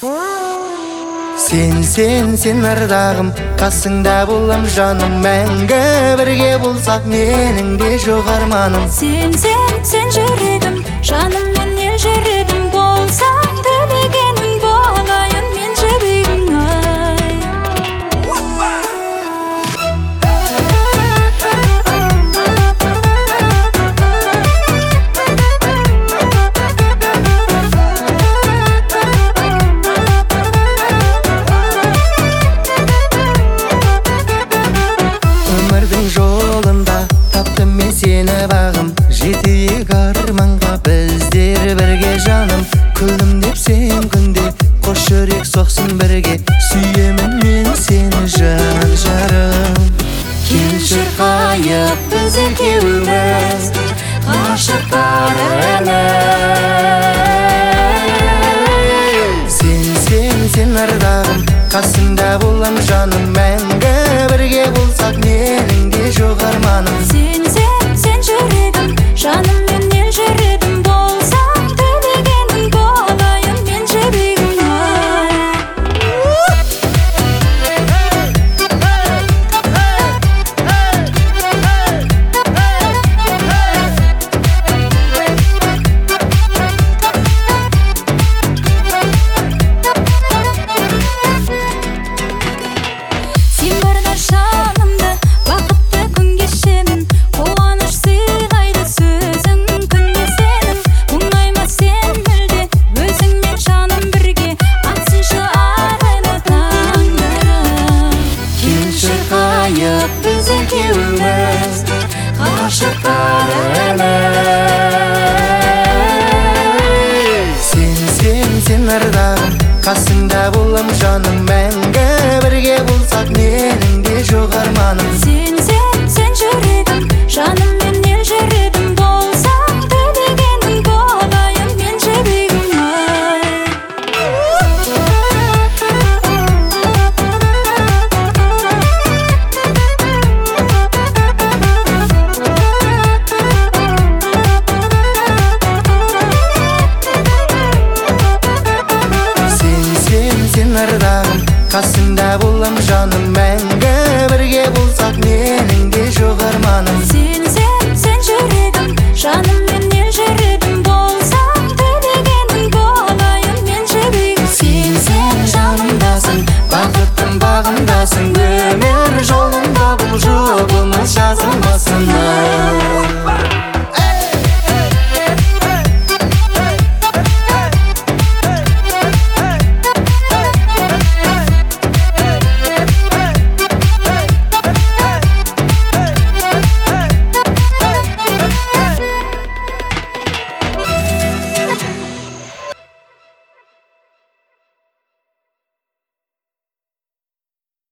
Sen ардағым, қасыңда болам жаным, мәңгі бірге болсақ менің де жоқ арманым. Сен жүрегім, жаным мен ел жүрегім, болсаң тілегенің болайын мен жібегің ай. Өмірдің жолында таптым мен сені бағым, жетейік арманға біздер бірге жаным. Күлім деп сен күнде, қош жүрек соқсын бірге, сүйемін мен сені жан жарым. Келші қайып біз екеуіміз, ғашықтар Сен ардағым, қасымда болам жаным, мәңгі бірге болсақ менің де жоқ арманым. Сен жүрегім, жаным мен ел жүрегім, болсаң тілегенің болайын мен жібегің ай. Сен барда жанымда бақытты күн кешемін, қуаныш сыйлайды сөзің күнде сенің. Мұңайма сен мүлде, өзіңмен жаным бірге, атсыншы арайлы таңдарым. Келші қайып біз екеуіміз, ғашықтар Сен ардағым, қасыңда болам жаным, мәңгі бірге болсақ менің де жоқ арманым. Сен жүрегім, жаным мен ел жүрегім, болсаң тілегенің болайын мен жібегің ай. Сен ардағым, қасыңда болам